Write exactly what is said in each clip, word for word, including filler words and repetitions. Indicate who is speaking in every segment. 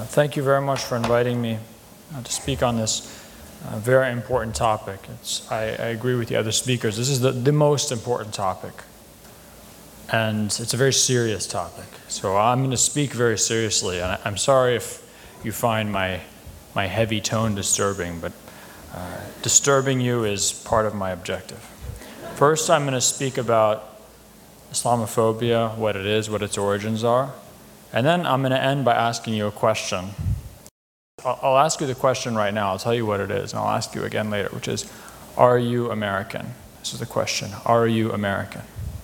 Speaker 1: Thank you very much for inviting me uh, to speak on this uh, very important topic. It's, I, I agree with the other speakers. This is the, the most important topic. And it's a very serious topic. So I'm going to speak very seriously. And I, I'm sorry if you find my, my heavy tone disturbing, but uh, disturbing you is part of my objective. First, I'm going to speak about Islamophobia, what it is, what its origins are. And then I'm going to end by asking you a question. I'll, I'll ask you the question right now. I'll tell you what it is, and I'll ask you again later, which is, are you American? This is the question. Are you American?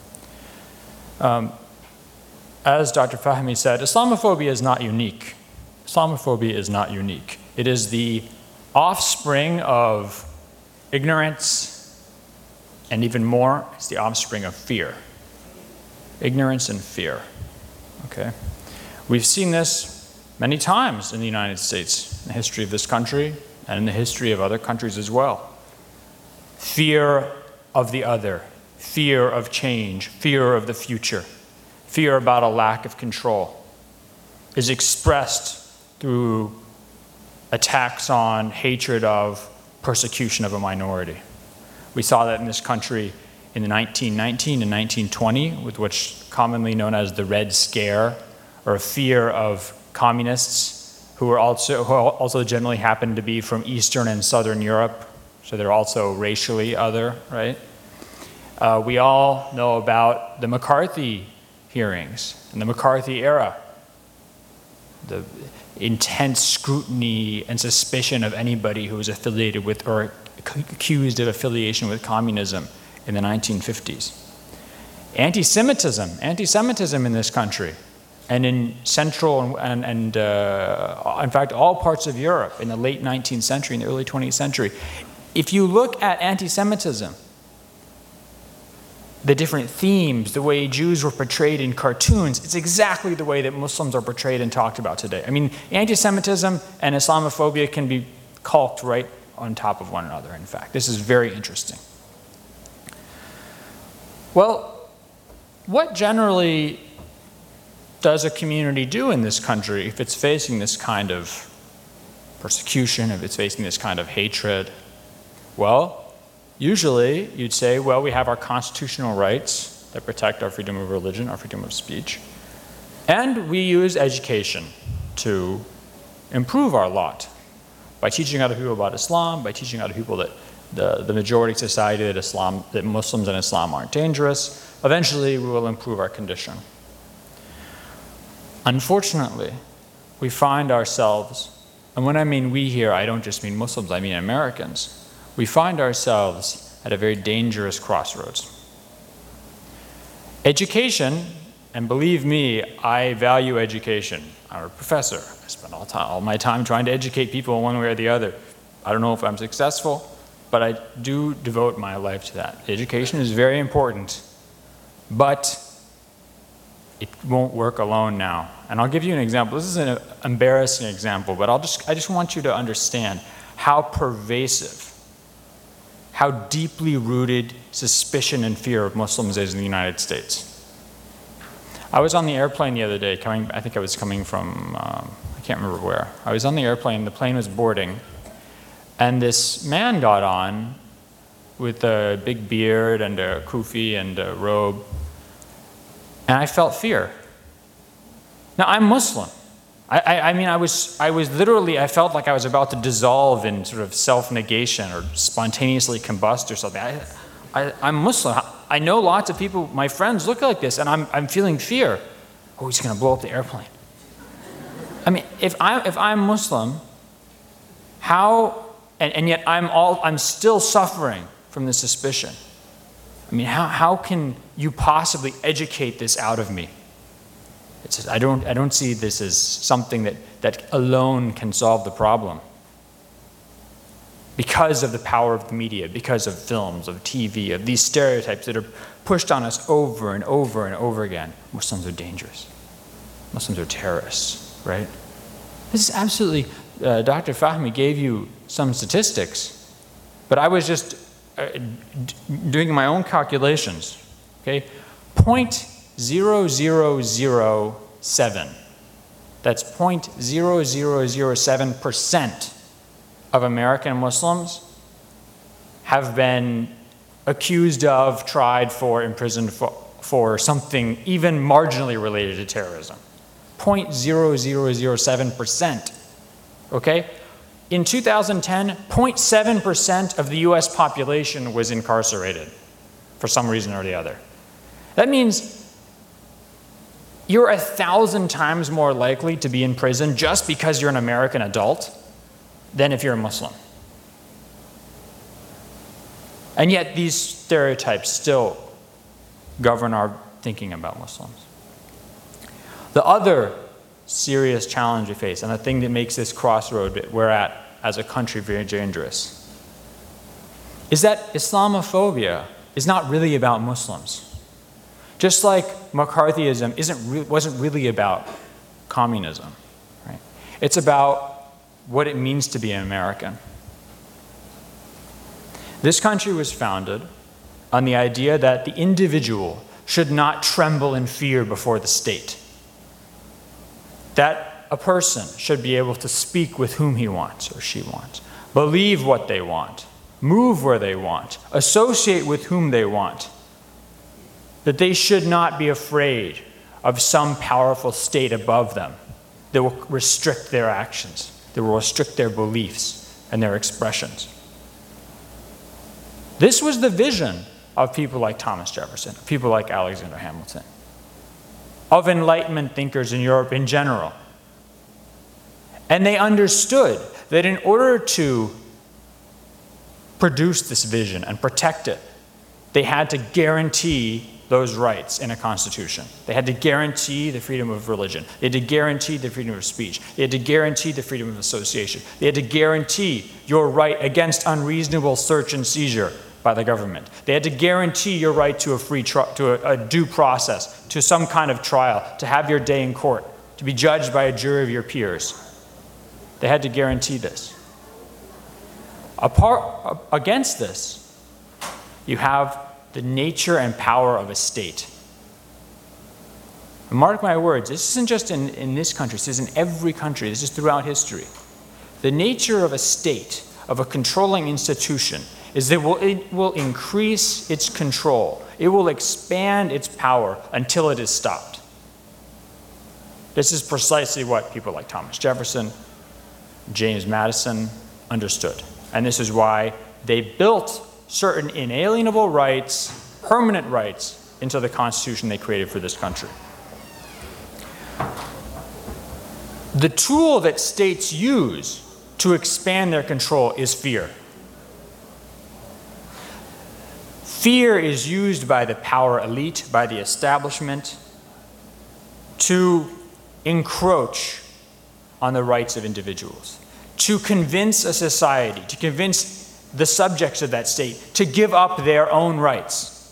Speaker 1: Um, as Doctor Fahmy said, Islamophobia is not unique. Islamophobia is not unique. It is the offspring of ignorance, and even more, it's the offspring of fear. Ignorance and fear. Okay? We've seen this many times in the United States, in the history of this country, and in the history of other countries as well. Fear of the other, fear of change, fear of the future, fear about a lack of control is expressed through attacks on, hatred of, persecution of a minority. We saw that in this country in the nineteen nineteen and nineteen twenty, with what's commonly known as the Red Scare, or a fear of communists who were also, who also generally happened to be from Eastern and Southern Europe, so they're also racially other, right? Uh, we all know about the McCarthy hearings and the McCarthy era, the intense scrutiny and suspicion of anybody who was affiliated with or accused of affiliation with communism in the nineteen fifties. Anti-Semitism, anti-Semitism in this country, and in Central and, and uh, in fact, all parts of Europe in the late nineteenth century and the early twentieth century. If you look at anti-Semitism, the different themes, the way Jews were portrayed in cartoons, it's exactly the way that Muslims are portrayed and talked about today. I mean, anti-Semitism and Islamophobia can be calked right on top of one another, in fact. This is very interesting. Well, what generally does a community do in this country if it's facing this kind of persecution, if it's facing this kind of hatred? Well, usually you'd say, well, we have our constitutional rights that protect our freedom of religion, our freedom of speech, and we use education to improve our lot by teaching other people about Islam, by teaching other people that the, the majority society that Islam, that Muslims and Islam aren't dangerous. Eventually, we will improve our condition. Unfortunately, we find ourselves, and when I mean we here, I don't just mean Muslims, I mean Americans. We find ourselves at a very dangerous crossroads. Education, and believe me, I value education. I'm a professor. I spend all, time, all my time trying to educate people one way or the other. I don't know if I'm successful, but I do devote my life to that. Education is very important, but it won't work alone now. And I'll give you an example. This is an embarrassing example, but I'll just, I just want you to understand how pervasive, how deeply rooted suspicion and fear of Muslims is in the United States. I was on the airplane the other day, coming, I think I was coming from, um, I can't remember where. I was on the airplane, the plane was boarding, and this man got on with a big beard and a kufi and a robe, and I felt fear. Now, I'm Muslim. I, I, I mean, I was, I was literally, I felt like I was about to dissolve in sort of self-negation or spontaneously combust or something. I, I, I'm Muslim. I know lots of people, my friends look like this, and I'm, I'm feeling fear. Oh, he's going to blow up the airplane. I mean, if, I, if I'm Muslim, how, and, and yet I'm, all, I'm still suffering from this suspicion. I mean, how, how can you possibly educate this out of me? It's, I, don't, I don't see this as something that, that alone can solve the problem. Because of the power of the media, because of films, of T V, of these stereotypes that are pushed on us over and over and over again. Muslims are dangerous. Muslims are terrorists, right? This is absolutely, uh, Doctor Fahmy gave you some statistics, but I was just uh, doing my own calculations, okay? zero point zero zero zero seven That's zero point zero zero zero seven percent of American Muslims have been accused of, tried for, imprisoned for, for something even marginally related to terrorism. zero point zero zero zero seven percent, okay? In two thousand ten, zero point seven percent of the U S population was incarcerated for some reason or the other. That means you're a thousand times more likely to be in prison just because you're an American adult than if you're a Muslim. And yet these stereotypes still govern our thinking about Muslims. The other serious challenge we face, and the thing that makes this crossroad we're at as a country very dangerous, is that Islamophobia is not really about Muslims. Just like McCarthyism isn't re wasn't really about communism, right? It's about what it means to be an American. This country was founded on the idea that the individual should not tremble in fear before the state. That a person should be able to speak with whom he wants or she wants, believe what they want, move where they want, associate with whom they want. That they should not be afraid of some powerful state above them that will restrict their actions, that will restrict their beliefs and their expressions. This was the vision of people like Thomas Jefferson, of people like Alexander Hamilton, of Enlightenment thinkers in Europe in general. And they understood that in order to produce this vision and protect it, they had to guarantee those rights in a constitution. They had to guarantee the freedom of religion. They had to guarantee the freedom of speech. They had to guarantee the freedom of association. They had to guarantee your right against unreasonable search and seizure by the government. They had to guarantee your right to a free trial, to a, a due process, to some kind of trial, to have your day in court, to be judged by a jury of your peers. They had to guarantee this. Apart, against this, you have the nature and power of a state. And mark my words, this isn't just in, in this country, this is in every country, this is throughout history. The nature of a state, of a controlling institution, is that it will, it will increase its control. It will expand its power until it is stopped. This is precisely what people like Thomas Jefferson, James Madison understood. And this is why they built certain inalienable rights, permanent rights, into the Constitution they created for this country. The tool that states use to expand their control is fear. Fear is used by the power elite, by the establishment, to encroach on the rights of individuals, to convince a society, to convince the subjects of that state to give up their own rights.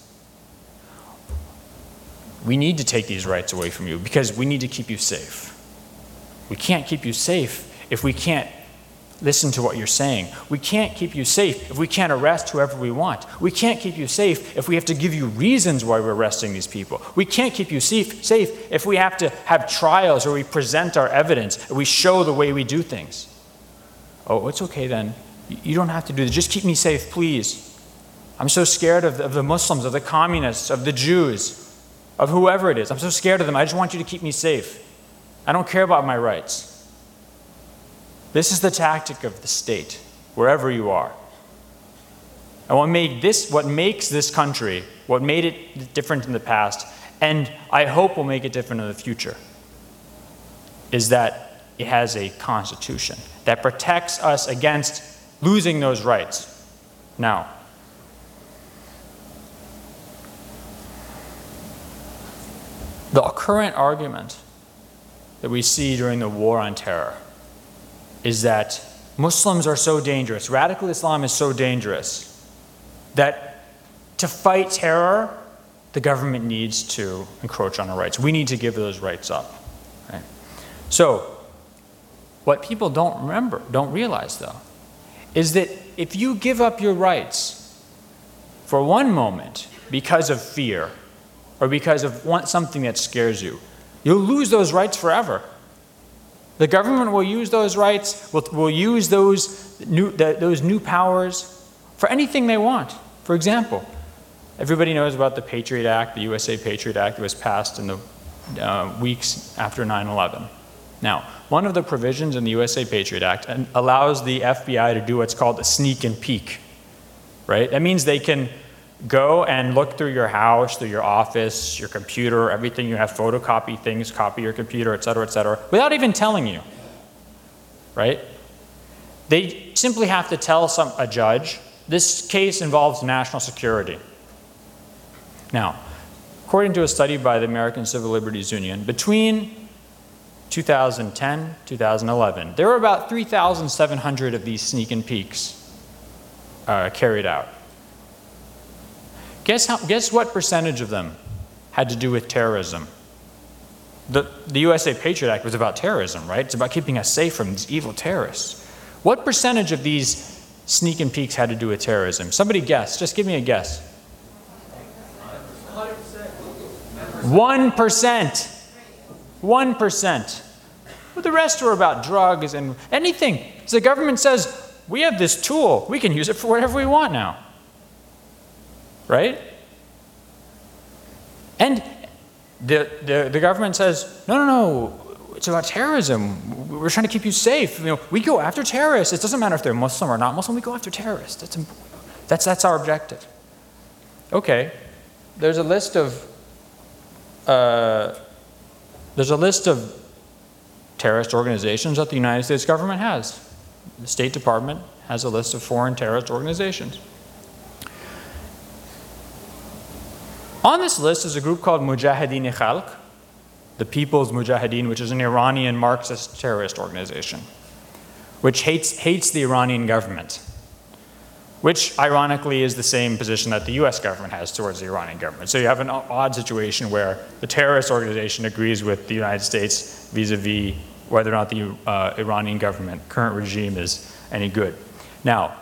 Speaker 1: We need to take these rights away from you because we need to keep you safe. We can't keep you safe if we can't listen to what you're saying. We can't keep you safe if we can't arrest whoever we want. We can't keep you safe if we have to give you reasons why we're arresting these people. We can't keep you safe, safe if we have to have trials where we present our evidence and we show the way we do things. Oh, it's okay then. You don't have to do this. Just keep me safe, please. I'm so scared of the, of the Muslims, of the communists, of the Jews, of whoever it is. I'm so scared of them. I just want you to keep me safe. I don't care about my rights. This is the tactic of the state, wherever you are. And what made this, what makes this country, what made it different in the past, and I hope will make it different in the future, is that it has a constitution that protects us against losing those rights. Now, the current argument that we see during the war on terror is that Muslims are so dangerous, radical Islam is so dangerous, that to fight terror, the government needs to encroach on our rights. We need to give those rights up. Right? So, what people don't remember, don't realize though, is that if you give up your rights for one moment because of fear or because of one, something that scares you, you'll lose those rights forever. The government will use those rights, will, will use those new, the, those new powers for anything they want. For example, everybody knows about the Patriot Act, the U S A Patriot Act that was passed in the uh, weeks after nine eleven. Now, one of the provisions in the U S A Patriot Act allows the F B I to do what's called a sneak and peek, right? That means they can go and look through your house, through your office, your computer, everything you have, photocopy things, copy your computer, et cetera, et cetera, without even telling you, right? They simply have to tell some, a judge, this case involves national security. Now, according to a study by the American Civil Liberties Union, between two thousand ten, two thousand eleven, there were about three thousand seven hundred of these sneak and peeks uh, carried out. Guess, how, guess what percentage of them had to do with terrorism? The, the U S A Patriot Act was about terrorism, right? It's about keeping us safe from these evil terrorists. What percentage of these sneak and peeks had to do with terrorism? Somebody guess. Just give me a guess. One percent. One percent. Well, the rest were about drugs and anything. So the government says, we have this tool. We can use it for whatever we want now. Right? And the, the, the government says, no, no, no, it's about terrorism. We're trying to keep you safe. You know, we go after terrorists. It doesn't matter if they're Muslim or not Muslim. We go after terrorists. That's, that's, that's our objective. Okay. There's a list of uh, there's a list of terrorist organizations that the United States government has. The State Department has a list of foreign terrorist organizations. On this list is a group called Mujahideen-e-Khalq, the People's Mujahideen, which is an Iranian Marxist terrorist organization, which hates, hates the Iranian government, which ironically is the same position that the U S government has towards the Iranian government. So you have an odd situation where the terrorist organization agrees with the United States vis-a-vis whether or not the uh, Iranian government, current regime, is any good. Now,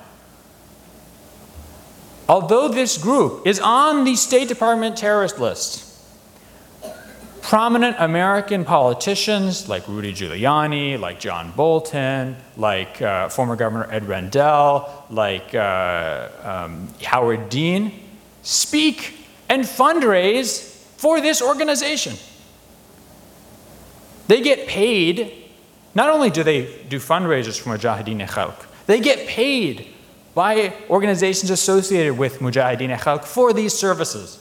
Speaker 1: although this group is on the State Department terrorist list, prominent American politicians like Rudy Giuliani, like John Bolton, like uh, former Governor Ed Rendell, like uh, um, Howard Dean, speak and fundraise for this organization. They get paid. Not only do they do fundraisers for Mujahideen-e-Khalq, they get paid by organizations associated with Mujahideen-e-Khalq for these services.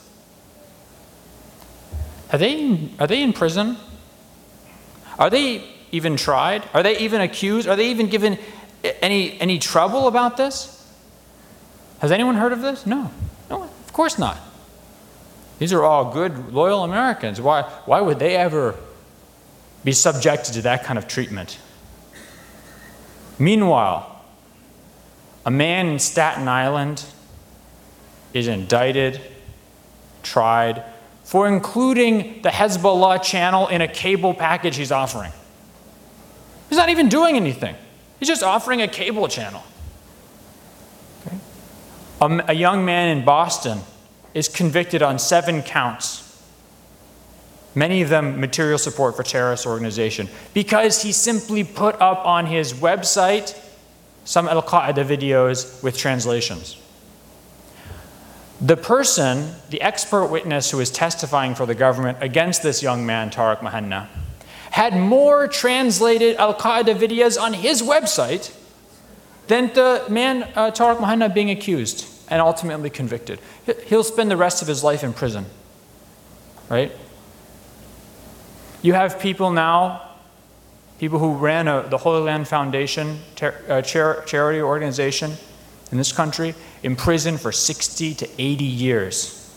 Speaker 1: Are they, in, are they in prison? Are they even tried? Are they even accused? Are they even given any, any trouble about this? Has anyone heard of this? No. No, of course not. These are all good, loyal Americans. Why, why would they ever be subjected to that kind of treatment? Meanwhile, a man in Staten Island is indicted, tried, for including the Hezbollah channel in a cable package he's offering. He's not even doing anything. He's just offering a cable channel. Okay. A, a young man in Boston is convicted on seven counts, many of them material support for terrorist organization, because he simply put up on his website some Al-Qaeda videos with translations. The person, the expert witness who is testifying for the government against this young man, Tariq Mahanna, had more translated Al-Qaeda videos on his website than the man, uh, Tariq Mahanna, being accused and ultimately convicted. He'll spend the rest of his life in prison, right? You have people now, people who ran a, the Holy Land Foundation ter, uh, char, charity organization in this country, in prison for sixty to eighty years.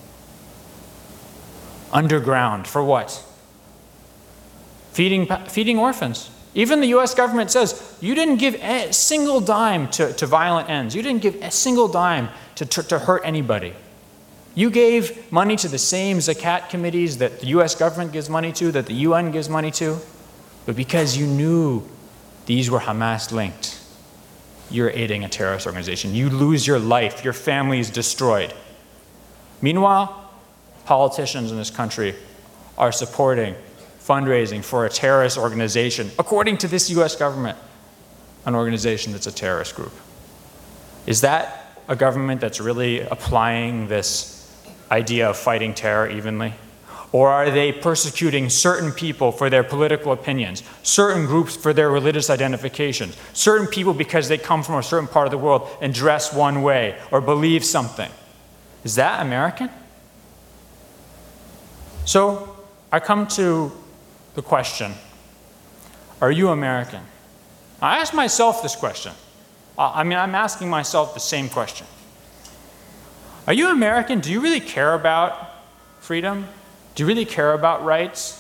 Speaker 1: Underground, for what? Feeding, feeding orphans. Even the U S government says, you didn't give a single dime to, to violent ends. You didn't give a single dime to, to, to hurt anybody. You gave money to the same zakat committees that the U S government gives money to, that the U N gives money to, but because you knew these were Hamas linked, you're aiding a terrorist organization. You lose your life, your family is destroyed. Meanwhile, politicians in this country are supporting, fundraising for a terrorist organization, according to this U S government, an organization that's a terrorist group? Is that a government that's really applying this idea of fighting terror evenly? Or are they persecuting certain people for their political opinions, certain groups for their religious identifications, certain people because they come from a certain part of the world and dress one way or believe something? Is that American? So I come to the question, are you American? I ask myself this question. I mean, I'm asking myself the same question. Are you American? Do you really care about freedom? Do you really care about rights?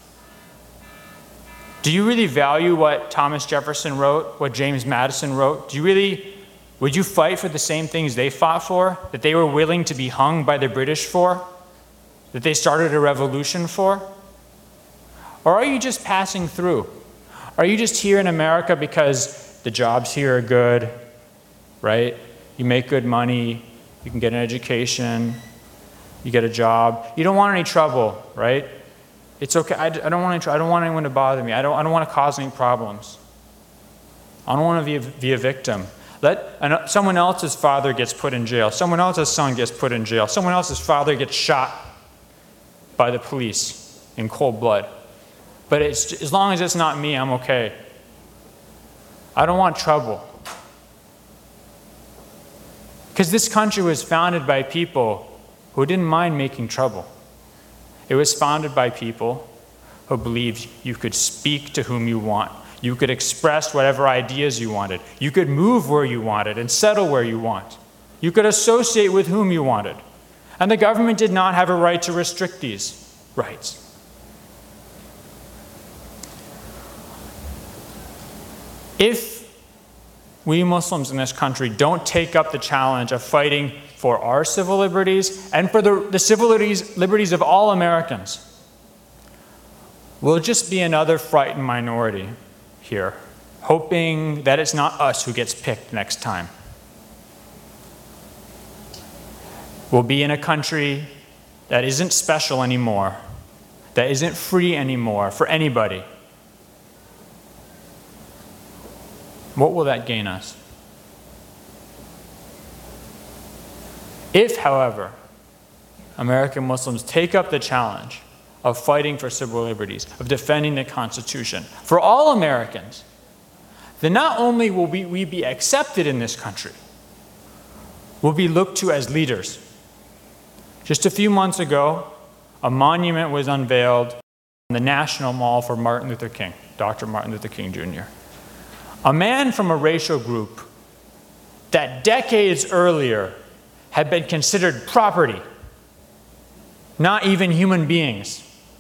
Speaker 1: Do you really value what Thomas Jefferson wrote, what James Madison wrote? Do you really, would you fight for the same things they fought for, that they were willing to be hung by the British for, that they started a revolution for? Or are you just passing through? Are you just here in America because the jobs here are good, right? You make good money, you can get an education, you get a job. You don't want any trouble, right? It's okay. I, I don't want any, I don't want anyone to bother me. I don't, I don't want to cause any problems. I don't want to be a, be a victim. Let an, someone else's father gets put in jail. Someone else's son gets put in jail. Someone else's father gets shot by the police in cold blood. But it's, as long as it's not me, I'm okay. I don't want trouble. Because this country was founded by people who didn't mind making trouble. It was founded by people who believed you could speak to whom you want. You could express whatever ideas you wanted. You could move where you wanted and settle where you want. You could associate with whom you wanted. And the government did not have a right to restrict these rights. If we Muslims in this country don't take up the challenge of fighting for our civil liberties and for the, the civil liberties, liberties of all Americans, we'll just be another frightened minority here, hoping that it's not us who gets picked next time. We'll be in a country that isn't special anymore, that isn't free anymore for anybody. What will that gain us? If, however, American Muslims take up the challenge of fighting for civil liberties, of defending the Constitution for all Americans, then not only will we, we be accepted in this country, we'll be looked to as leaders. Just a few months ago, a monument was unveiled in the National Mall for Martin Luther King, Doctor Martin Luther King Junior A man from a racial group that decades earlier had been considered property, not even human beings.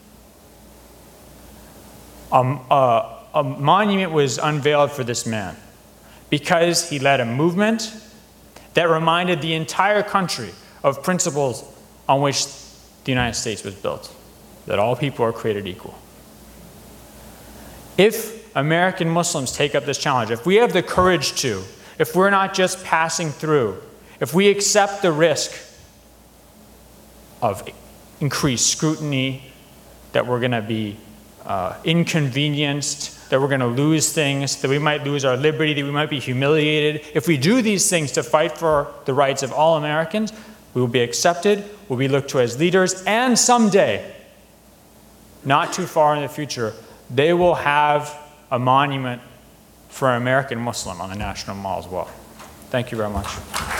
Speaker 1: Um, uh, a monument was unveiled for this man because he led a movement that reminded the entire country of principles on which the United States was built, that all people are created equal. If American Muslims take up this challenge, if we have the courage to, if we're not just passing through, if we accept the risk of increased scrutiny, that we're going to be uh, inconvenienced, that we're going to lose things, that we might lose our liberty, that we might be humiliated, if we do these things to fight for the rights of all Americans, we will be accepted, we'll be looked to as leaders, and someday, not too far in the future, they will have a monument for an American Muslim on the National Mall as well. Thank you very much.